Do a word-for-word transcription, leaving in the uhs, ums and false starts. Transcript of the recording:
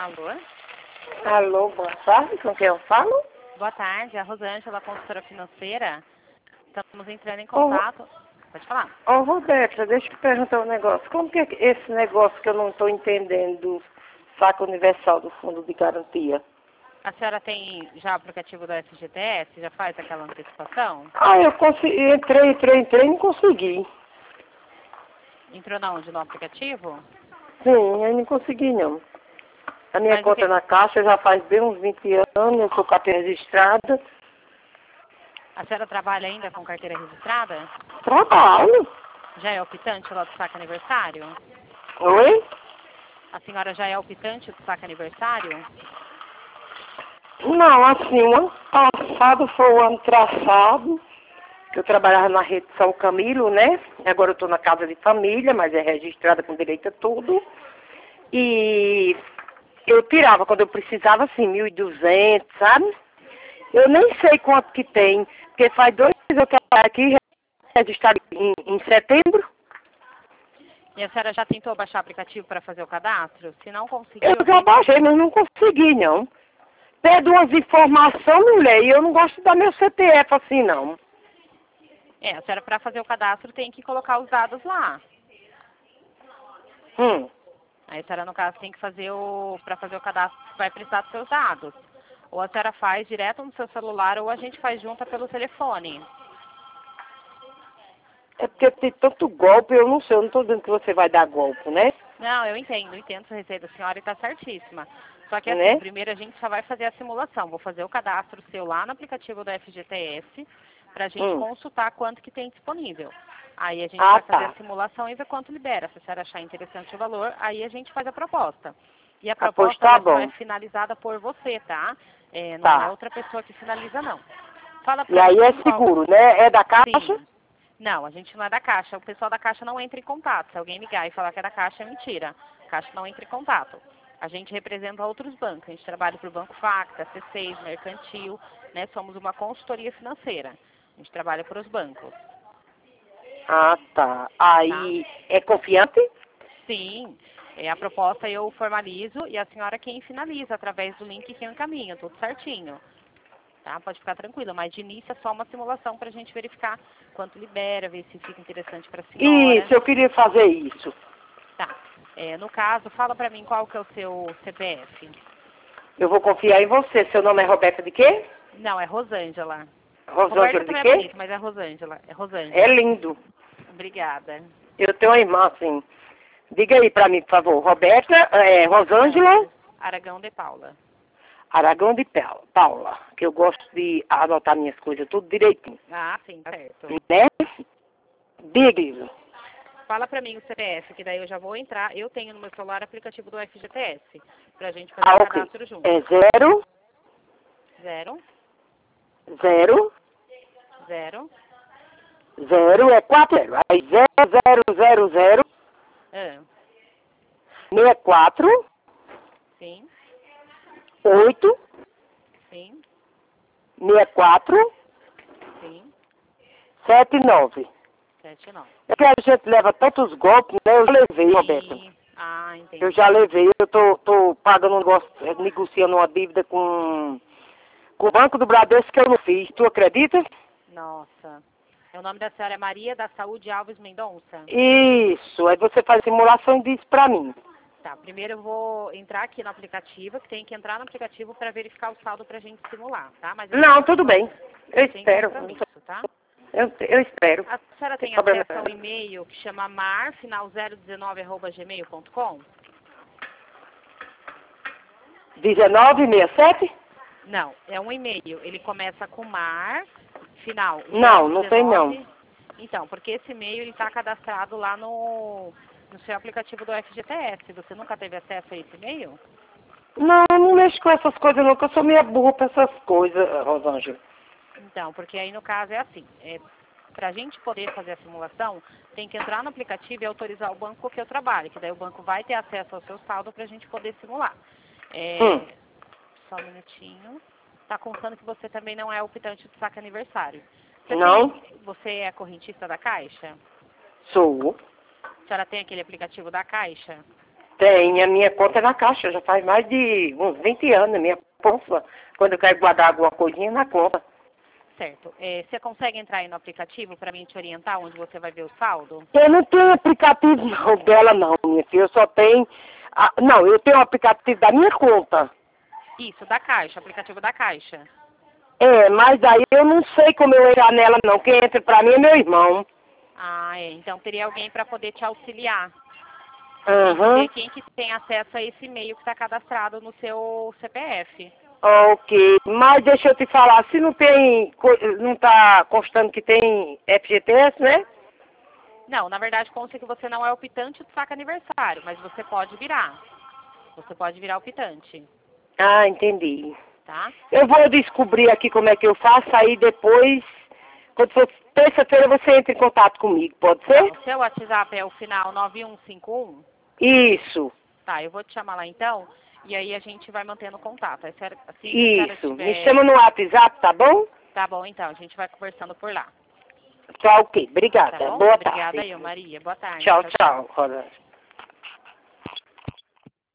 Alô? Alô, boa tarde, com quem eu falo? Boa tarde, a Rosângela, consultora financeira. Estamos entrando em Ô, contato. Pode falar. ô Roberta, deixa eu perguntar um negócio. Como que é que esse negócio que eu não estou entendendo do saque universal do fundo de garantia? A senhora tem já o aplicativo da F G T S? Já faz aquela antecipação? Ah, eu consegui, entrei, entrei, entrei e não consegui. Entrou na onde? No aplicativo? Sim, eu não consegui não. A minha Mas o conta que... na Caixa já faz bem uns vinte anos, eu sou carteira registrada. A senhora trabalha ainda com carteira registrada? Trabalho. Já é optante lá do saque aniversário? Oi? A senhora já é optante do saque aniversário? Não, assim, o ano passado foi o ano traçado, que eu trabalhava na rede São Camilo, né? Agora eu estou na casa de família, mas é registrada com direito a tudo. E eu tirava quando eu precisava, assim, mil e duzentos, sabe? Eu nem sei quanto que tem, porque faz dois anos eu trabalho aqui, registrado em, em setembro. E a senhora já tentou baixar o aplicativo para fazer o cadastro? Se não conseguiu, Eu eu já tenho... baixei, mas não consegui, não. Pede umas informações, mulher, e eu não gosto de dar meu C P F assim, não. É, a senhora para fazer o cadastro tem que colocar os dados lá. Hum. Aí a senhora, no caso, tem que fazer o... Para fazer o cadastro, vai precisar dos seus dados. Ou a senhora faz direto no seu celular, ou a gente faz junta pelo telefone. É porque tem tanto golpe, eu não sei, eu não estou dizendo que você vai dar golpe, né? Não, eu entendo, eu entendo o receio da senhora e está certíssima. Só que assim, Né? primeiro a gente só vai fazer a simulação. Vou fazer o cadastro seu lá no aplicativo da F G T S para a gente Hum. consultar quanto que tem disponível. Aí a gente Ah, vai fazer a tá. simulação e ver quanto libera. Se a senhora achar interessante o valor, aí a gente faz a proposta. E a Ah, pois proposta tá ela só é bom. finalizada por você, tá? É, não é Tá. outra pessoa que finaliza, não. Fala E pra aí é mim qual... seguro, né? É da Caixa? Sim. Não, a gente não é da Caixa. O pessoal da Caixa não entra em contato. Se alguém ligar e falar que é da Caixa, é mentira. A Caixa não entra em contato. A gente representa outros bancos. A gente trabalha para o Banco Facta, C seis, Mercantil, né? Somos uma consultoria financeira. A gente trabalha para os bancos, Ah, tá. tá? Aí é confiante? Sim. É, a proposta eu formalizo e a senhora quem finaliza através do link que eu encaminho, tudo certinho. Tá? Pode ficar tranquila, mas de início é só uma simulação para a gente verificar quanto libera, ver se fica interessante para a senhora. Isso, eu queria fazer isso. Tá. É, no caso, fala para mim qual que é o seu C P F. Eu vou confiar em você. Seu nome é Roberta de quê? Não, é Rosângela. Roberta Rosângela de também é quê? bonito, mas é Rosângela. É É Rosângela. lindo. Obrigada. Eu tenho uma irmã, assim. Diga aí pra mim, por favor. Roberta, é, Rosângela Aragão. Aragão de Paula. Aragão de Paula, Paula, que eu gosto de anotar minhas coisas tudo direitinho. Ah, sim, certo. Né? Diga. Fala para mim o C P F, que daí eu já vou entrar. Eu tenho no meu celular o aplicativo do F G T S, pra gente fazer Ah, o ok. cadastro junto. É zero, Zero, zero, zero, zero, é quatro zero. Aí zero, zero, zero, zero, ah, seis quatro, sim, oito, sim, seis quatro, sim, sete nove. sete, nove. É que a gente leva tantos golpes, né? Eu já levei, Roberto. Sim. Ah, Eu entendi. já levei, eu tô, tô pagando um negócio, eh, negociando uma dívida com, com o Banco do Bradesco que eu não fiz. Tu acredita? Nossa. O nome da senhora é Maria da Saúde Alves Mendonça? Isso, aí você faz simulação e diz pra mim. Tá, primeiro eu vou entrar aqui no aplicativo, que tem que entrar no aplicativo para verificar o saldo pra gente simular, tá? Mas é sem, Não, tudo compro- bem. Eu sem espero. compromisso, tá? Eu, eu espero. A senhora Sem tem problema. acesso ao e-mail que chama mar, final zero dezenove, arroba gmail ponto com? dezenove sessenta e sete? Não, é um e-mail. Ele começa com mar, final Não, não tem não. zero dezenove. Então, porque esse e-mail ele está cadastrado lá no, no seu aplicativo do F G T S. Você nunca teve acesso a esse e-mail? Não, eu não mexo com essas coisas não, que eu sou meio burra pra essas coisas, Rosângela. Então, porque aí no caso é assim, é, para a gente poder fazer a simulação, tem que entrar no aplicativo e autorizar o banco que eu trabalho, que daí o banco vai ter acesso ao seu saldo para a gente poder simular. É, Hum, só um minutinho. Está contando que você também não é optante do saque aniversário. Você tem, não, você é correntista da Caixa? sou. A senhora tem aquele aplicativo da Caixa? Tem, a minha conta é na Caixa, já faz mais de uns vinte anos, a minha conta, quando eu quero guardar alguma coisinha na conta. Certo. É, você consegue entrar aí no aplicativo para mim te orientar onde você vai ver o saldo? Eu não tenho aplicativo não, dela não, minha filha, eu só tenho... ah, não, eu tenho o aplicativo da minha conta. Isso, da Caixa, aplicativo da Caixa. É, mas aí eu não sei como eu entrar nela não, quem entra pra mim é meu irmão. Ah, é. Então teria alguém para poder te auxiliar. Aham. Ver quem que tem acesso a esse e-mail que está cadastrado no seu C P F. Ok, mas deixa eu te falar, se não tem, co- não tá constando que tem F G T S, né? Não, na verdade consta que você não é optante do saque aniversário, mas você pode virar. Você pode virar optante, Ah, entendi. tá? Eu vou descobrir aqui como é que eu faço, aí depois, quando for terça-feira, você entra em contato comigo, pode ser? Tá, o seu WhatsApp é o final nove um cinco um? Isso, Tá, eu vou te chamar lá então, e aí a gente vai mantendo contato. Aí, se a- assim que a senhora isso. Me tiver... chama no WhatsApp, tá bom? Tá bom, então, a gente vai conversando por lá. Tá ok, Tá obrigada. bom? Boa Obrigada tarde. eu, Maria. Boa tarde. Tchau, tchau, Rosa.